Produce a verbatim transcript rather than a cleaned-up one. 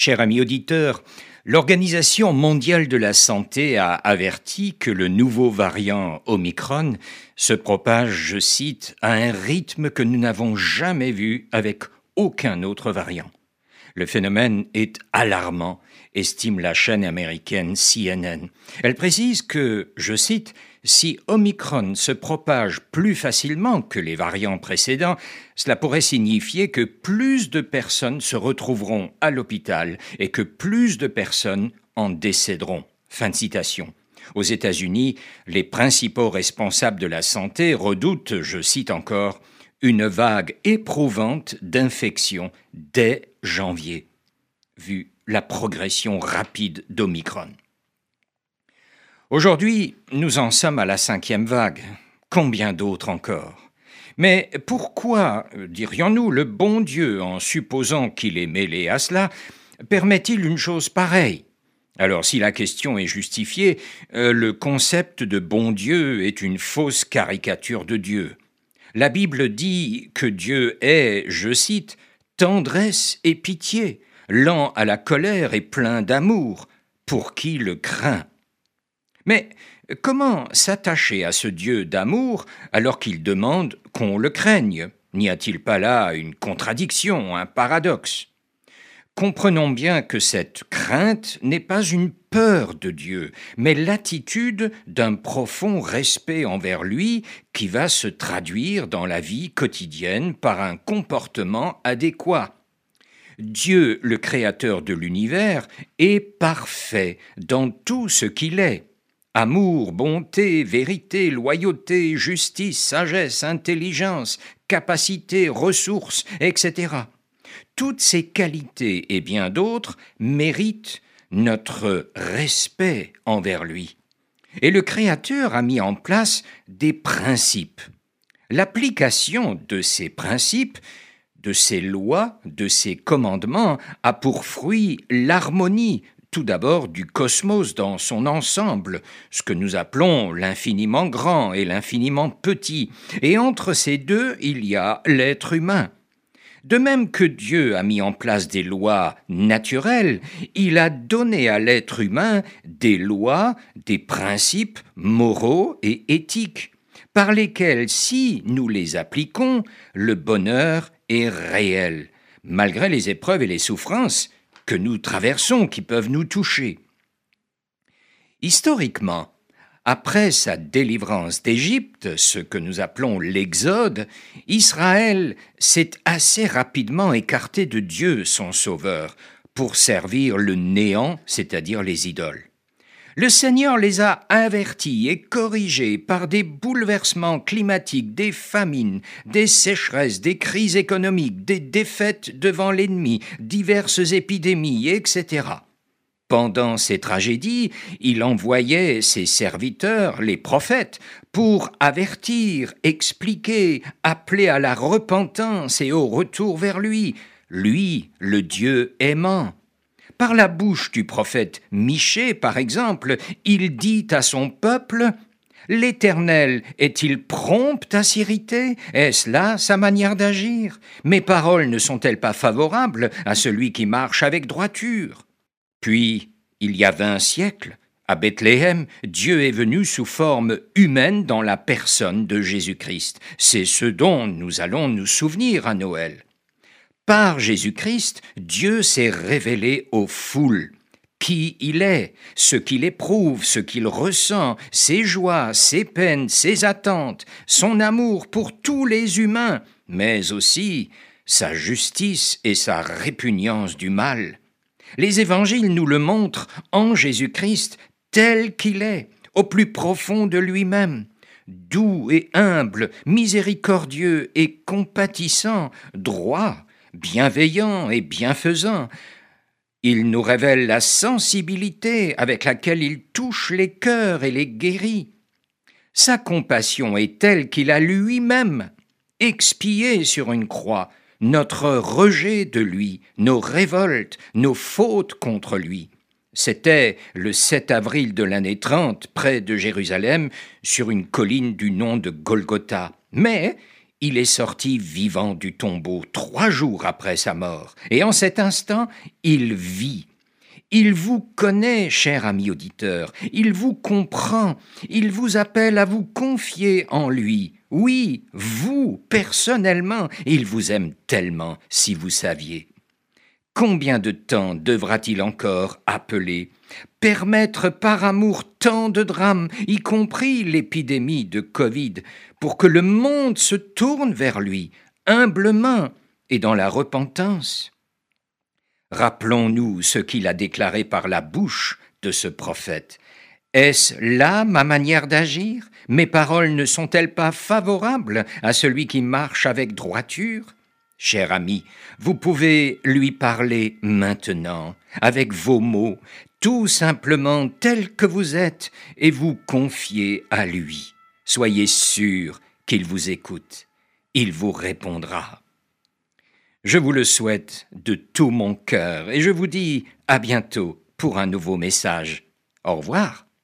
Cher ami auditeur, l'Organisation mondiale de la santé a averti que le nouveau variant Omicron se propage, je cite, à un rythme que nous n'avons jamais vu avec aucun autre variant. Le phénomène est alarmant, estime la chaîne américaine C N N. Elle précise que, je cite, « Si Omicron se propage plus facilement que les variants précédents, cela pourrait signifier que plus de personnes se retrouveront à l'hôpital et que plus de personnes en décéderont. » Fin de citation. Aux États-Unis, les principaux responsables de la santé redoutent, je cite encore, « une vague éprouvante d'infections dès janvier », vu la progression rapide d'Omicron. Aujourd'hui, nous en sommes à la cinquième vague. Combien d'autres encore ? Mais pourquoi, dirions-nous, le bon Dieu, en supposant qu'il est mêlé à cela, permet-il une chose pareille ? Alors, si la question est justifiée, euh, le concept de bon Dieu est une fausse caricature de Dieu. La Bible dit que Dieu est, je cite, « tendresse et pitié, lent à la colère et plein d'amour, pour qui le craint ». Mais comment s'attacher à ce Dieu d'amour alors qu'il demande qu'on le craigne ? N'y a-t-il pas là une contradiction, un paradoxe ? Comprenons bien que cette crainte n'est pas une peur de Dieu, mais l'attitude d'un profond respect envers lui qui va se traduire dans la vie quotidienne par un comportement adéquat. Dieu, le créateur de l'univers, est parfait dans tout ce qu'il est. Amour, bonté, vérité, loyauté, justice, sagesse, intelligence, capacité, ressources, et cetera. Toutes ces qualités et bien d'autres méritent notre respect envers lui. Et le Créateur a mis en place des principes. L'application de ces principes, de ces lois, de ces commandements a pour fruit l'harmonie, tout d'abord du cosmos dans son ensemble, ce que nous appelons l'infiniment grand et l'infiniment petit, et entre ces deux, il y a l'être humain. De même que Dieu a mis en place des lois naturelles, il a donné à l'être humain des lois, des principes moraux et éthiques, par lesquels, si nous les appliquons, le bonheur est réel, malgré les épreuves et les souffrances que nous traversons, qui peuvent nous toucher. Historiquement, après sa délivrance d'Égypte, ce que nous appelons l'Exode, Israël s'est assez rapidement écarté de Dieu, son Sauveur, pour servir le néant, c'est-à-dire les idoles. Le Seigneur les a avertis et corrigés par des bouleversements climatiques, des famines, des sécheresses, des crises économiques, des défaites devant l'ennemi, diverses épidémies, et cetera. Pendant ces tragédies, il envoyait ses serviteurs, les prophètes, pour avertir, expliquer, appeler à la repentance et au retour vers lui, lui, le Dieu aimant. Par la bouche du prophète Michée, par exemple, il dit à son peuple « L'Éternel est-il prompt à s'irriter ? Est-ce là sa manière d'agir ? Mes paroles ne sont-elles pas favorables à celui qui marche avec droiture ?» Puis, il y a vingt siècles, à Bethléem, Dieu est venu sous forme humaine dans la personne de Jésus-Christ. C'est ce dont nous allons nous souvenir à Noël. Par Jésus-Christ, Dieu s'est révélé aux foules. Qui il est, ce qu'il éprouve, ce qu'il ressent, ses joies, ses peines, ses attentes, son amour pour tous les humains, mais aussi sa justice et sa répugnance du mal. Les évangiles nous le montrent en Jésus-Christ tel qu'il est, au plus profond de lui-même. Doux et humble, miséricordieux et compatissant, droit, bienveillant et bienfaisant. Il nous révèle la sensibilité avec laquelle il touche les cœurs et les guérit. Sa compassion est telle qu'il a lui-même expié sur une croix notre rejet de lui, nos révoltes, nos fautes contre lui. C'était le sept avril de l'année trente, près de Jérusalem, sur une colline du nom de Golgotha. Mais Il est sorti vivant du tombeau trois jours après sa mort, et en cet instant, il vit. Il vous connaît, cher ami auditeur, il vous comprend, il vous appelle à vous confier en lui. Oui, vous, personnellement, il vous aime tellement, si vous saviez. Combien de temps devra-t-il encore appeler, permettre par amour tant de drames, y compris l'épidémie de Covid, pour que le monde se tourne vers lui, humblement et dans la repentance? Rappelons-nous ce qu'il a déclaré par la bouche de ce prophète. Est-ce là ma manière d'agir? Mes paroles ne sont-elles pas favorables à celui qui marche avec droiture? Cher ami, vous pouvez lui parler maintenant, avec vos mots, tout simplement tel que vous êtes, et vous confier à lui. Soyez sûr qu'il vous écoute. Il vous répondra. Je vous le souhaite de tout mon cœur, et je vous dis à bientôt pour un nouveau message. Au revoir.